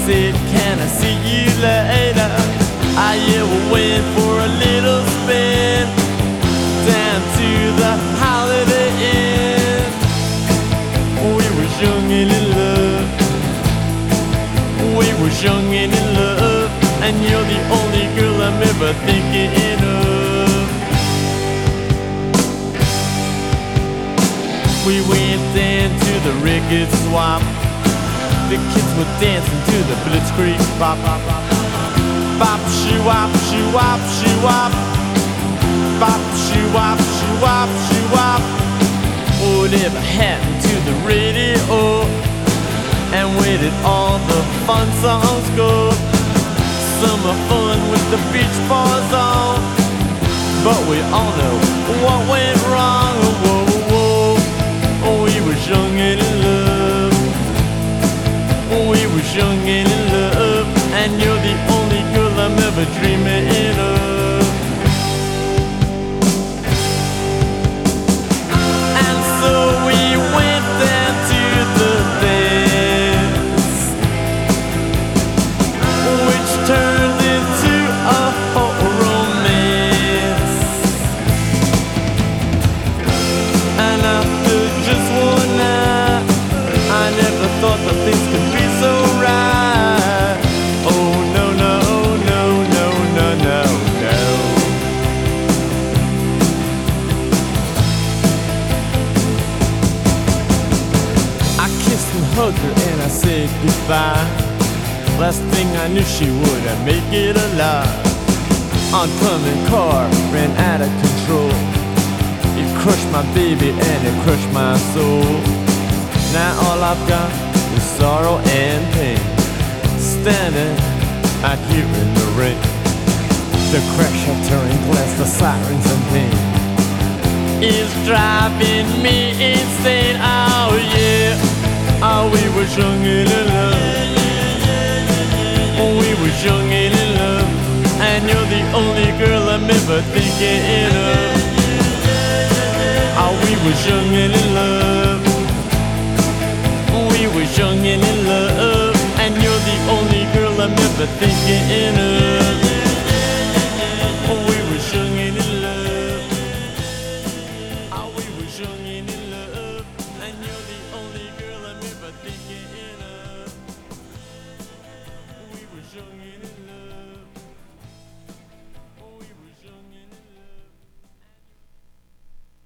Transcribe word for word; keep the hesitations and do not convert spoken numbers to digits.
said, can I see you later? I yeah, we went for a little spin down to the Holiday Inn. We were young and in love. We were young and in love, and you're the only girl I'm ever thinking of. We went down to the record swap. The kids were dancing to the Blitzkrieg bop. Bop, shoo wop, shoo wop, shoo wop. Bop, shoo wop, shoo wop, shoo wop. Whatever happened to the radio? And where did all the fun songs go? Summer fun with the Beach Boys on, but we all know what went wrong. Whoa, whoa, whoa. We were young and in love. We were young and in love, and you're the only girl I'm ever dreaming of. And so we went down to the dance, which turned into a whole romance. And after just one night, I never thought that things could be so right. Oh no, no, no, no, no, no, no. I kissed and hugged her and I said goodbye. Last thing I knew, she wouldn't make it alive. Oncoming car ran out of control. It crushed my baby and it crushed my soul. Now all I've got is sorrow and pain, standing out here in the rain. The crash of tearing glass, the sirens and pain is driving me insane. Oh yeah, oh we were young and in love. Oh we were young and in love, and you're the only girl I'm ever thinking of. Oh we were young and in love. We were young and in love, and you're the only girl I'm ever thinking of.